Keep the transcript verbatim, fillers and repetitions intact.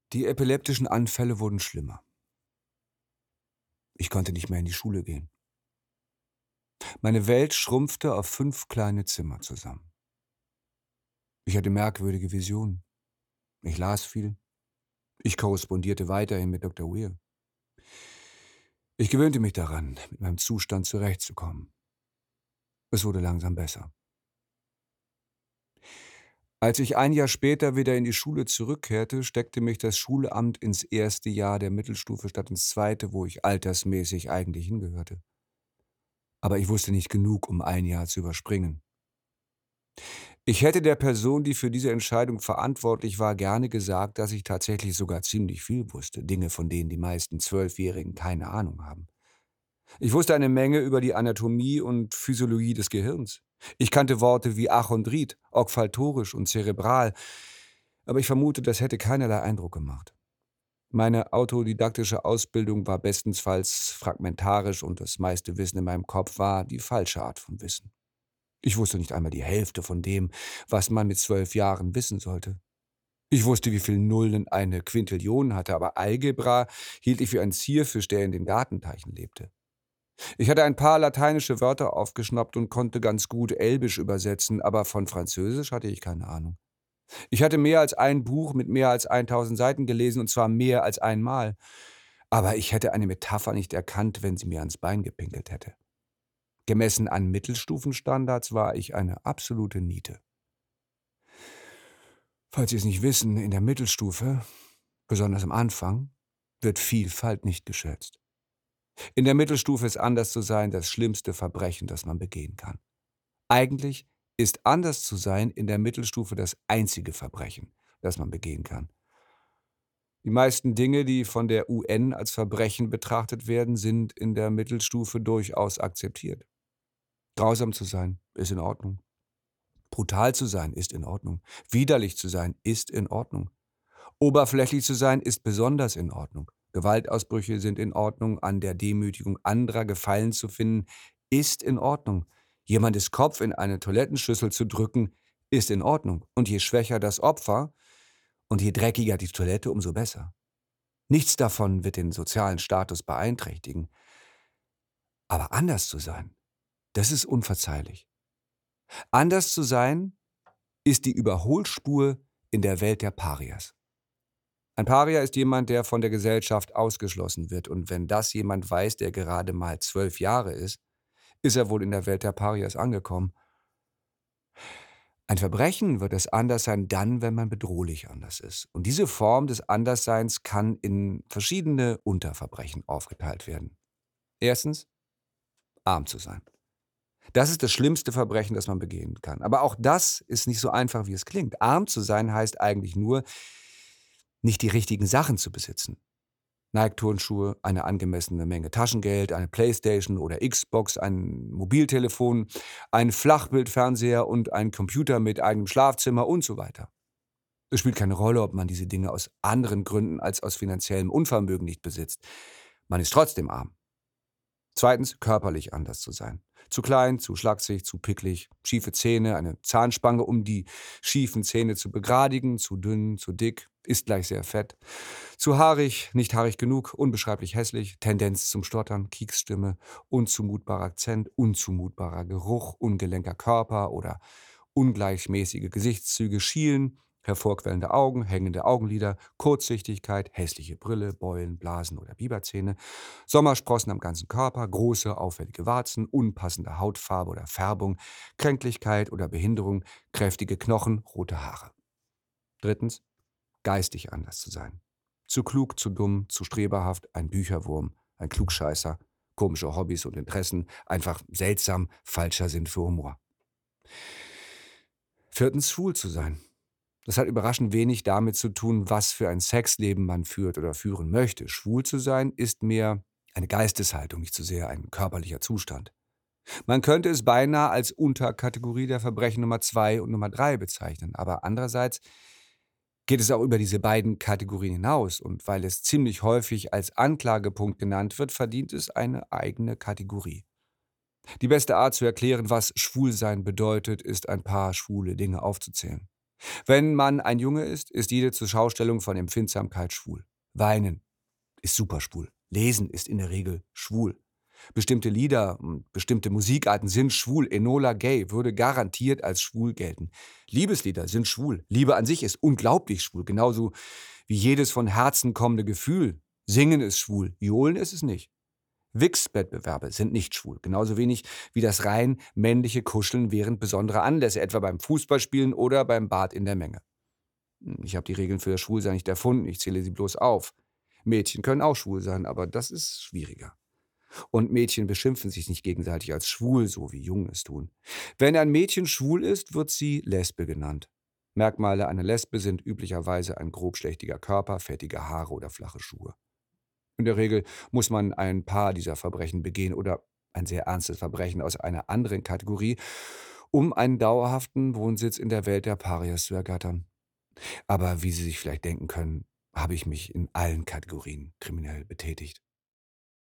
Die epileptischen Anfälle wurden schlimmer. Ich konnte nicht mehr in die Schule gehen. Meine Welt schrumpfte auf fünf kleine Zimmer zusammen. Ich hatte merkwürdige Visionen. Ich las viel. Ich korrespondierte weiterhin mit Doktor Weir. Ich gewöhnte mich daran, mit meinem Zustand zurechtzukommen. Es wurde langsam besser. Als ich ein Jahr später wieder in die Schule zurückkehrte, steckte mich das Schulamt ins erste Jahr der Mittelstufe statt ins zweite, wo ich altersmäßig eigentlich hingehörte. Aber ich wusste nicht genug, um ein Jahr zu überspringen. Ich hätte der Person, die für diese Entscheidung verantwortlich war, gerne gesagt, dass ich tatsächlich sogar ziemlich viel wusste, Dinge, von denen die meisten Zwölfjährigen keine Ahnung haben. Ich wusste eine Menge über die Anatomie und Physiologie des Gehirns. Ich kannte Worte wie Achondrit, okfaltorisch und zerebral, aber ich vermute, das hätte keinerlei Eindruck gemacht. Meine autodidaktische Ausbildung war bestensfalls fragmentarisch und das meiste Wissen in meinem Kopf war die falsche Art von Wissen. Ich wusste nicht einmal die Hälfte von dem, was man mit zwölf Jahren wissen sollte. Ich wusste, wie viele Nullen eine Quintillion hatte, aber Algebra hielt ich für einen Zierfisch, der in den Gartenteichen lebte. Ich hatte ein paar lateinische Wörter aufgeschnappt und konnte ganz gut Elbisch übersetzen, aber von Französisch hatte ich keine Ahnung. Ich hatte mehr als ein Buch mit mehr als tausend Seiten gelesen, und zwar mehr als einmal. Aber ich hätte eine Metapher nicht erkannt, wenn sie mir ans Bein gepinkelt hätte. Gemessen an Mittelstufenstandards war ich eine absolute Niete. Falls Sie es nicht wissen, in der Mittelstufe, besonders am Anfang, wird Vielfalt nicht geschätzt. In der Mittelstufe ist anders zu sein das schlimmste Verbrechen, das man begehen kann. Eigentlich ist anders zu sein in der Mittelstufe das einzige Verbrechen, das man begehen kann. Die meisten Dinge, die von der U N als Verbrechen betrachtet werden, sind in der Mittelstufe durchaus akzeptiert. Grausam zu sein, ist in Ordnung. Brutal zu sein, ist in Ordnung. Widerlich zu sein, ist in Ordnung. Oberflächlich zu sein, ist besonders in Ordnung. Gewaltausbrüche sind in Ordnung. An der Demütigung anderer Gefallen zu finden, ist in Ordnung. Jemandes Kopf in eine Toilettenschüssel zu drücken, ist in Ordnung. Und je schwächer das Opfer und je dreckiger die Toilette, umso besser. Nichts davon wird den sozialen Status beeinträchtigen. Aber anders zu sein, das ist unverzeihlich. Anders zu sein ist die Überholspur in der Welt der Parias. Ein Paria ist jemand, der von der Gesellschaft ausgeschlossen wird. Und wenn das jemand weiß, der gerade mal zwölf Jahre ist, ist er wohl in der Welt der Parias angekommen. Ein Verbrechen wird das Anderssein dann, wenn man bedrohlich anders ist. Und diese Form des Andersseins kann in verschiedene Unterverbrechen aufgeteilt werden. Erstens, arm zu sein. Das ist das schlimmste Verbrechen, das man begehen kann. Aber auch das ist nicht so einfach, wie es klingt. Arm zu sein heißt eigentlich nur, nicht die richtigen Sachen zu besitzen. Nike-Turnschuhe, eine angemessene Menge Taschengeld, eine Playstation oder Xbox, ein Mobiltelefon, ein Flachbildfernseher und ein Computer mit eigenem Schlafzimmer und so weiter. Es spielt keine Rolle, ob man diese Dinge aus anderen Gründen als aus finanziellem Unvermögen nicht besitzt. Man ist trotzdem arm. Zweitens, körperlich anders zu sein. Zu klein, zu schlaksig, zu picklig, schiefe Zähne, eine Zahnspange, um die schiefen Zähne zu begradigen, zu dünn, zu dick, ist gleich sehr fett. Zu haarig, nicht haarig genug, unbeschreiblich hässlich, Tendenz zum Stottern, Kieksstimme, unzumutbarer Akzent, unzumutbarer Geruch, ungelenker Körper oder ungleichmäßige Gesichtszüge, Schielen, hervorquellende Augen, hängende Augenlider, Kurzsichtigkeit, hässliche Brille, Beulen, Blasen oder Biberzähne, Sommersprossen am ganzen Körper, große, auffällige Warzen, unpassende Hautfarbe oder Färbung, Kränklichkeit oder Behinderung, kräftige Knochen, rote Haare. Drittens, geistig anders zu sein. Zu klug, zu dumm, zu streberhaft, ein Bücherwurm, ein Klugscheißer, komische Hobbys und Interessen, einfach seltsam, falscher Sinn für Humor. Viertens, schwul zu sein. Das hat überraschend wenig damit zu tun, was für ein Sexleben man führt oder führen möchte. Schwul zu sein ist mehr eine Geisteshaltung, nicht so sehr ein körperlicher Zustand. Man könnte es beinahe als Unterkategorie der Verbrechen Nummer zwei und Nummer drei bezeichnen, aber andererseits geht es auch über diese beiden Kategorien hinaus, und weil es ziemlich häufig als Anklagepunkt genannt wird, verdient es eine eigene Kategorie. Die beste Art zu erklären, was Schwulsein bedeutet, ist ein paar schwule Dinge aufzuzählen. Wenn man ein Junge ist, ist jede Zurschaustellung von Empfindsamkeit schwul. Weinen ist super schwul. Lesen ist in der Regel schwul. Bestimmte Lieder und bestimmte Musikarten sind schwul. Enola Gay würde garantiert als schwul gelten. Liebeslieder sind schwul. Liebe an sich ist unglaublich schwul, genauso wie jedes von Herzen kommende Gefühl. Singen ist schwul, Johlen ist es nicht. Wichswettbewerbe sind nicht schwul, genauso wenig wie das rein männliche Kuscheln während besonderer Anlässe, etwa beim Fußballspielen oder beim Bad in der Menge. Ich habe die Regeln für das Schwulsein nicht erfunden, ich zähle sie bloß auf. Mädchen können auch schwul sein, aber das ist schwieriger. Und Mädchen beschimpfen sich nicht gegenseitig als schwul, so wie Jungen es tun. Wenn ein Mädchen schwul ist, wird sie Lesbe genannt. Merkmale einer Lesbe sind üblicherweise ein grobschlächtiger Körper, fettige Haare oder flache Schuhe. In der Regel muss man ein paar dieser Verbrechen begehen oder ein sehr ernstes Verbrechen aus einer anderen Kategorie, um einen dauerhaften Wohnsitz in der Welt der Parias zu ergattern. Aber wie Sie sich vielleicht denken können, habe ich mich in allen Kategorien kriminell betätigt.